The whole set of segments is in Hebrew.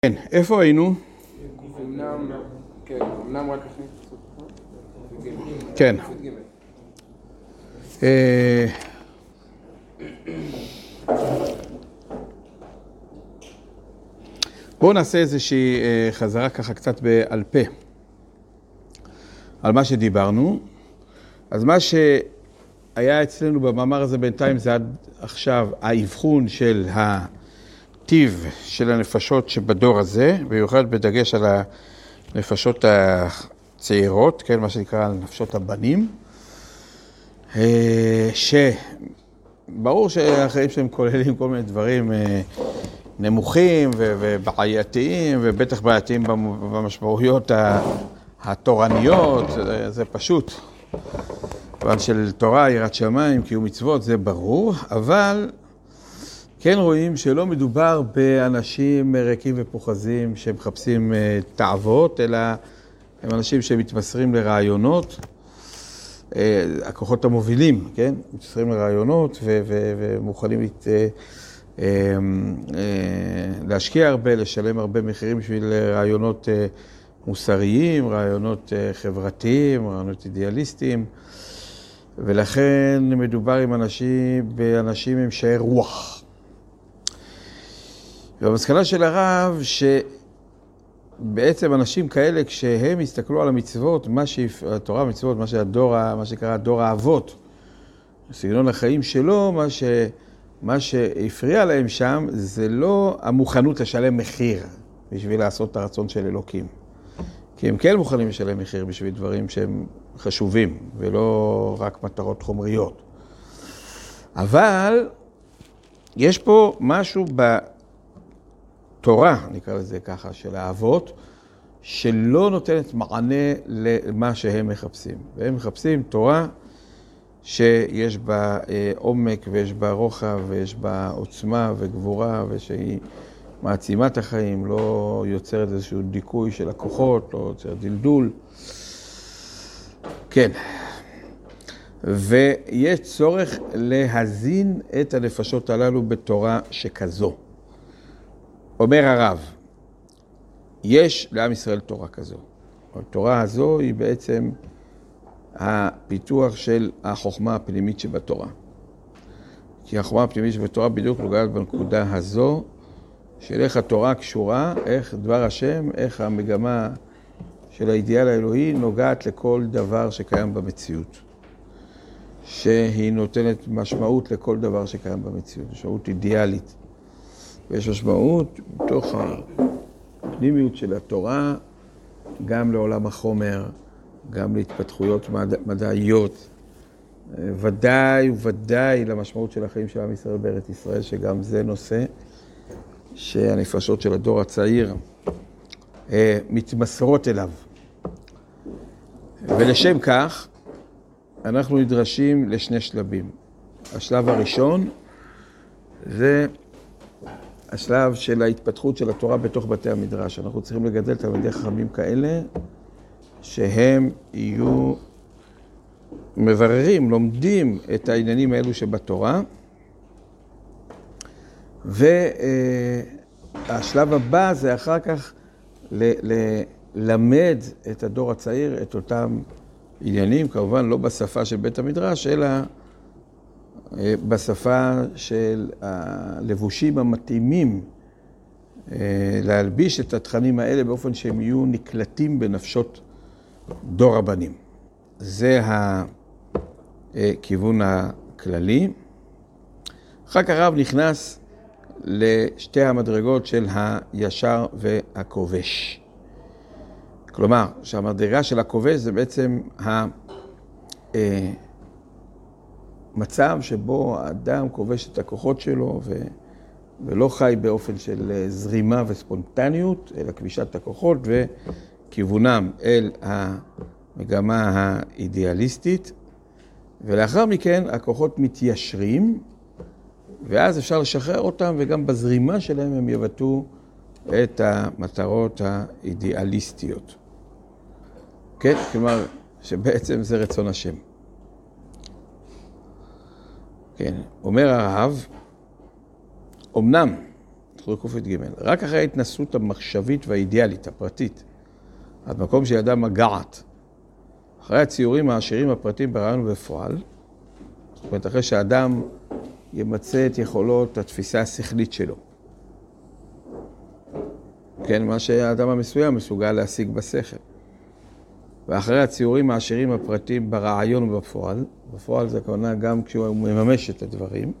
כן, איפה היינו? אמנם רק לפני כן. בואו נעשה איזושהי חזרה ככה קצת בעל פה על מה שדיברנו. אז מה שהיה אצלנו במאמר הזה בינתיים זה עד עכשיו האבחון של הטיב של הנפשות שבדור הזה, במיוחד בדגש על הנפשות הצעירות, כן, מה שנקרא נפשות הבנים, שברור שהחיים שלהם כוללים כל מיני דברים נמוכים ובעייתיים, ובטח בעייתיים במשמעויות התורניות, זה פשוט. אבל של תורה, יראת שמיים, קיום מצוות, זה ברור, אבל כן רואים שלא מדובר באנשים ריקים ופוחזים שמחפשים תאוות, אלא הם אנשים שמתמסרים לרעיונות, הכוחות המובילים, כן? מתמסרים לרעיונות ומוכנים להשקיע הרבה, לשלם הרבה מחירים בשביל רעיונות מוסריים, רעיונות חברתיים, רעיונות אידיאליסטיים, ולכן מדובר באנשים עם שאר רוח. והמסקנה של הרב שבעצם אנשים כאלה כשהם הסתכלו על המצוות, התורה המצוות, מה שקרא דור האבות, סגנון החיים שלו, מה שהפריע להם שם זה לא המוכנות לשלם מחיר בשביל לעשות את הרצון של אלוקים. כי הם כן מוכנים לשלם מחיר בשביל דברים שהם חשובים ולא רק מטרות חומריות. אבל יש פה משהו בתורה, נקרא לזה ככה, של האבות, שלא נותנת מענה למה שהם מחפשים. והם מחפשים תורה שיש בה עומק ויש בה רוחב ויש בה עוצמה וגבורה ושהיא מעצימה את החיים, לא יוצרת איזשהו דיכוי של הכוחות, לא יוצרת דלדול. כן. ויש צורך להזין את הנפשות הללו בתורה שכזו. אומר הרב, יש לעם ישראל תורה כזו. התורה הזו היא בעצם הפיתוח של החוכמה הפנימית שבתורה. כי החוכמה הפנימית שבתורה בדיוק נוגעת בנקודה הזו, של איך התורה קשורה, איך דבר השם, איך המגמה של האידיאל האלוהי נוגעת לכל דבר שקיים במציאות. שהיא נותנת משמעות לכל דבר שקיים במציאות, משמעות אידיאלית. ויש משמעות בתוך הפנימיות של התורה, גם לעולם החומר, גם להתפתחויות מדעיות, ודאי למשמעות של החיים של עם ישראל בארץ ישראל, שגם זה נושא שהנפשות של הדור הצעיר מתמסרות אליו. ולשם כך, אנחנו נדרשים לשני שלבים. השלב הראשון זה השלב של ההתפתחות של התורה בתוך בתי המדרש. אנחנו צריכים לגדל תלמידי חכמים כאלה שהם יהיו מבררים, לומדים את העניינים האלו שבתורה. והשלב הבא זה אחר כך ללמד את הדור הצעיר את אותם עניינים, כמובן לא בשפה של בית המדרש, אלא בשפה של הלבושים המתאימים, להלביש את התכנים האלה באופן שהם יהיו נקלטים בנפשות דור הבנים. זה הכיוון הכללי. אחר כך הרב נכנס לשתי המדרגות של הישר והכובש. כלומר, שהמדרגה של הכובש זה בעצם המצב שבו האדם כובש את הכוחות שלו ולא חי באופן של זרימה וספונטניות, אלא כבישת הכוחות וכיוונם אל המגמה האידיאליסטית. ולאחר מכן הכוחות מתיישרים, ואז אפשר לשחרר אותם, וגם בזרימה שלהם הם יבטאו את המטרות האידיאליסטיות. כן? כלומר, שבעצם זה רצון השם. כן, אומר הרב, אמנם ק"ג. רק אחרי ההתנסות המחשבית והאידיאלית, הפרטית, עד מקום של אדם מגעת, אחרי הציורים העשירים הפרטיים ברעיון ובפועל, זאת אומרת, אחרי שהאדם ימצא את יכולות התפיסה השכלית שלו. כן, מה שהאדם המסוים מסוגל להשיג בשכל. ואחרי הציורים העשירים הפרטיים ברעיון ובפועל, בפועל זה הכוונה גם כשהוא מממש את הדברים.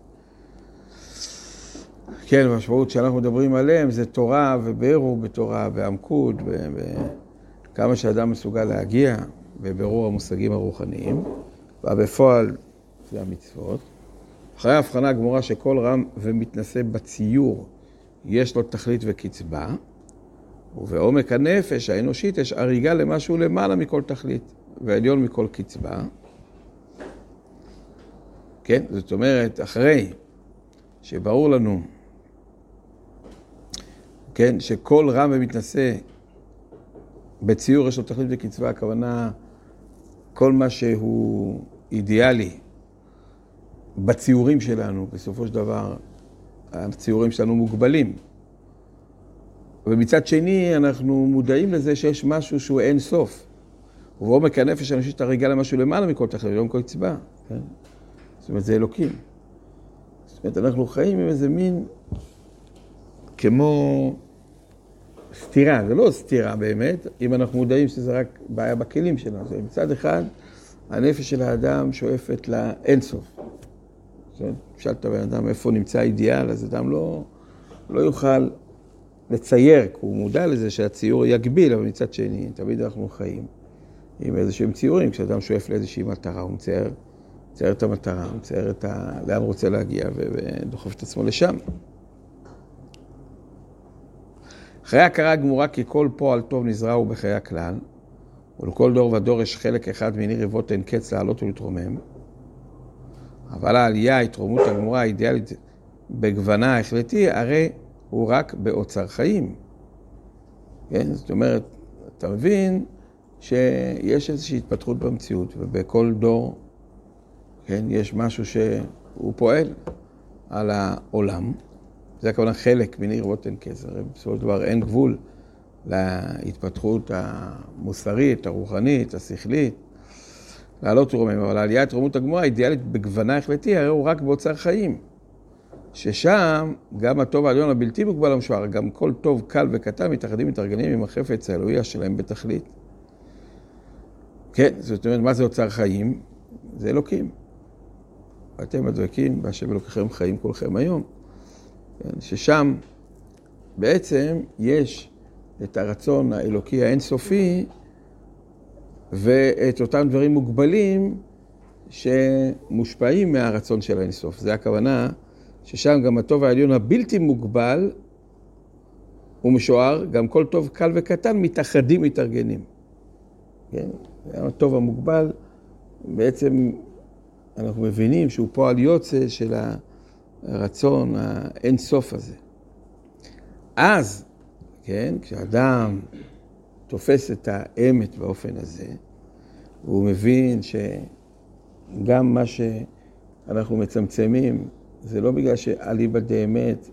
כן, המשמעות שאנחנו מדברים עליהם זה תורה ובירור בתורה ועמקות, וכמה שאדם מסוגל להגיע בבירור המושגים הרוחניים, ובפועל זה המצוות. אחרי ההבחנה הגמורה שכל רם ומתנשא בציור יש לו תכלית וקצבה, ובעומק הנפש האנושית יש הריגה למשהו למעלה מכל תכלית, ועליון מכל קצבה. כן, זאת אומרת, אחרי שברור לנו, כן, שכל רם ומתנשא בציור יש לו תכלית וקצבה, הכוונה כל מה שהוא אידיאלי בציורים שלנו, בסופו של דבר הציורים שלנו מוגבלים. ומצד שני אנחנו מודעים לזה שיש משהו שהוא אין סוף. ובעומק הנפש האנושית הריגה למשהו למעלה מכל תכלית, לא מכל קצבה. כן? זאת אומרת, זה אלוקים. זאת אומרת, אנחנו חיים עם איזה מין כמו סתירה, זה לא סתירה באמת, אם אנחנו מודעים שזה רק בעיה בכלים שלנו. מצד אחד, הנפש של האדם שואפת לאין סוף. שאלת את הבן אדם איפה נמצא האידיאל, אז אדם לא יוכל לצייר, כי הוא מודע לזה שהציור יגביל, אבל מצד שני, תמיד אנחנו חיים עם איזשהם ציורים, כשאדם שואף לאיזושהי מטרה, הוא מצייר את המטרה, הוא מצייר לאן הוא רוצה להגיע ודוחף את עצמו לשם. אחרי הכרה גמורה כי כל פועל טוב נזרע הוא בחיי הכלל, ולכל דור ודור יש חלק אחד מיני רבות אין קץ לעלות ולהתרומם, אבל העלייה, ההתרומות הגמורה האידיאלית בגוונה ההחלטי, הרי הוא רק באוצר חיים. כן? זאת אומרת, אתה מבין שיש איזושהי התפתחות במציאות, ובכל דור, כן, יש משהו שהוא פועל על העולם. זה הכוונה חלק מיני רבות אין קץ. הרי בסופו של דבר אין גבול להתפתחות המוסרית, הרוחנית, השכלית, לעלות ורומם. אבל העלייה התרומות הגמורה האידיאלית בגוונה החלטי, הרי הוא רק באוצר חיים. ששם גם הטוב העליון הבלתי מוגבל המשוער, גם כל טוב קל וקטן מתאחדים מתארגנים עם החפץ האלוהי שלהם בתכלית. כן, זאת אומרת, מה זה אוצר חיים? זה אלוקים. ואתם הדבקים, בהשם אלוקיכם חיים כולכם היום. כן, ששם בעצם יש את הרצון האלוקי האינסופי, ואת אותם דברים מוגבלים שמושפעים מהרצון של האינסוף. זה הכוונה ששם גם הטוב העליון הבלתי מוגבל ומשוער, גם כל טוב קל וקטן מתאחדים מתארגנים. כן? הטוב המוגבל, בעצם אנחנו מבינים שהוא פועל יוצא של הרצון האינסוף הזה. אז, כן, כשאדם תופס את האמת באופן הזה, הוא מבין שגם מה שאנחנו מצמצמים, זה לא בגלל שאליבא דאמת,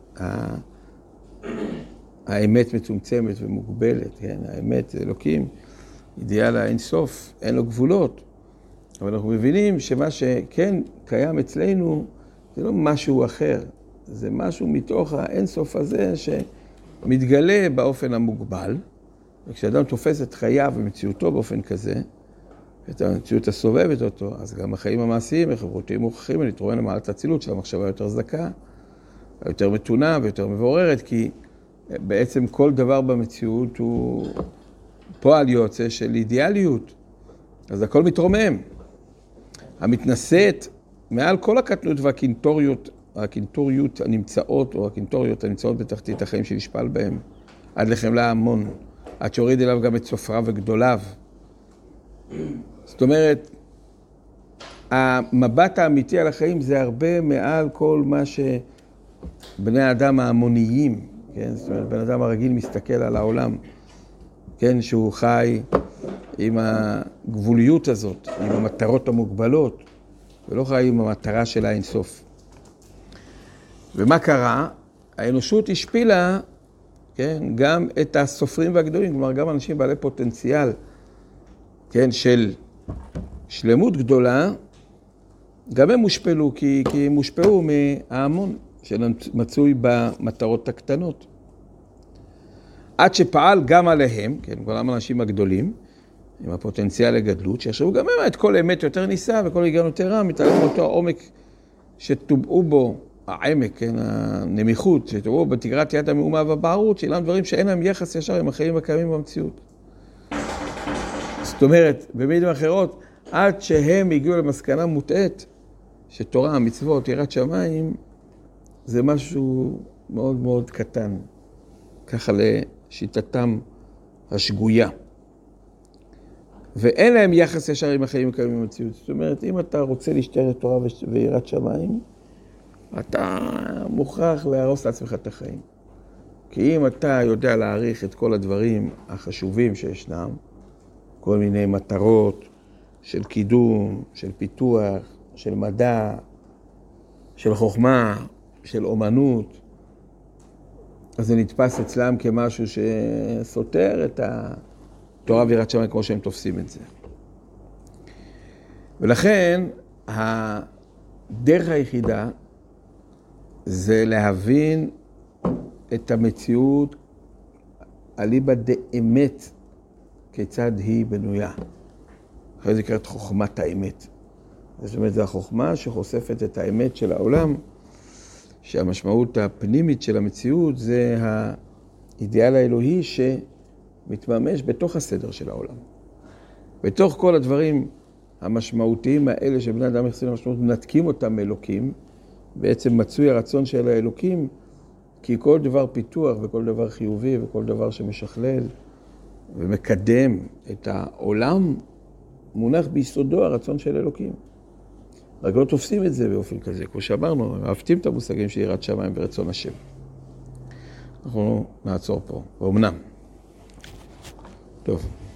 האמת מצומצמת ומוגבלת, כן? האמת זה אלוקים, אידיאל האינסוף, אין לו גבולות. אבל אנחנו מבינים שמה שכן קיים אצלנו, זה לא משהו אחר. זה משהו מתוך האינסוף הזה שמתגלה באופן המוגבל. וכשאדם תופס את חייו ומציאותו באופן כזה, את המציאות הסובבת אותו, אז גם החיים המעשיים, החברותיים מוכחים, להתרומם למעלת האצילות של המחשבה יותר זכה, יותר מתונה ויותר מבוררת, כי בעצם כל דבר במציאות הוא פועל יוצא של אידיאליות. אז הכל מתרומם. המתנשאת מעל כל הקטנות והקינטוריות הנמצאות, או הקינטוריות הנמצאות בתחתית החיים שנשפל בהם, עד לחמלה המון, עד שהוריד אליו גם את סופריו וגדוליו. זאת אומרת, המבט האמיתי על החיים זה הרבה מעל כל מה שבני האדם ההמוניים, כן? זאת אומרת, בן אדם הרגיל מסתכל על העולם, כן? שהוא חי עם הגבוליות הזאת, עם המטרות המוגבלות, ולא חי עם המטרה של האינסוף. ומה קרה? האנושות השפילה, כן, גם את הסופרים והגדולים, כלומר גם אנשים בעלי פוטנציאל, כן, של שלמות גדולה, גם הם מושפלו, כי הם מושפעו מההמון שמצוי במטרות הקטנות. עד שפעל גם עליהם, כן, כל האנשים הגדולים, עם הפוטנציאל לגדלות, שישרו גם הם את כל אמת יותר ניסה וכל היגיון יותר רע, מתעלם מאותו העומק שטובעו בו, העמק, כן, הנמיכות, שטובעו בתגרת יד המאומה והבערות, שאינם דברים שאין להם יחס ישר עם החיים הקיימים במציאות. זאת אומרת, במילים אחרות, עד שהם הגיעו למסקנה מוטעת, שתורה, המצוות, יראת שמיים, זה משהו מאוד מאוד קטן, ככה לשיטתם השגויה. ואין להם יחס ישר עם החיים הקיימים במציאות. זאת אומרת, אם אתה רוצה להשתער את תורה ויראת שמיים, אתה מוכרח להרוס לעצמך את החיים. כי אם אתה יודע להעריך את כל הדברים החשובים שישנם, כל מיני מטרות של קידום, של פיתוח, של מדע, של חוכמה, של אומנות, אז זה נתפס אצלם כמשהו שסותר את התורה ויראת שמיים כמו שהם תופסים את זה. ולכן הדרך היחידה זה להבין את המציאות אליבא דאמת, כיצד היא בנויה. אחרי זה קראת חוכמת האמת. זאת אומרת, זו החוכמה שחושפת את האמת של העולם, שהמשמעות הפנימית של המציאות זה האידיאל האלוהי שמתממש בתוך הסדר של העולם. בתוך כל הדברים המשמעותיים האלה שבני אדם יחסים למשמעות, מנתקים אותם מאלוקים, בעצם מצוי הרצון של האלוקים, כי כל דבר פיתוח וכל דבר חיובי וכל דבר שמשכלל ומקדם את העולם, מונח ביסודו הרצון של אלוקים. רק לא תופסים את זה באופן כזה, כמו שאמרנו, אהבתים את המושגים של יראת שמיים ורצון השם. אנחנו נעצור פה, ואומנם. טוב.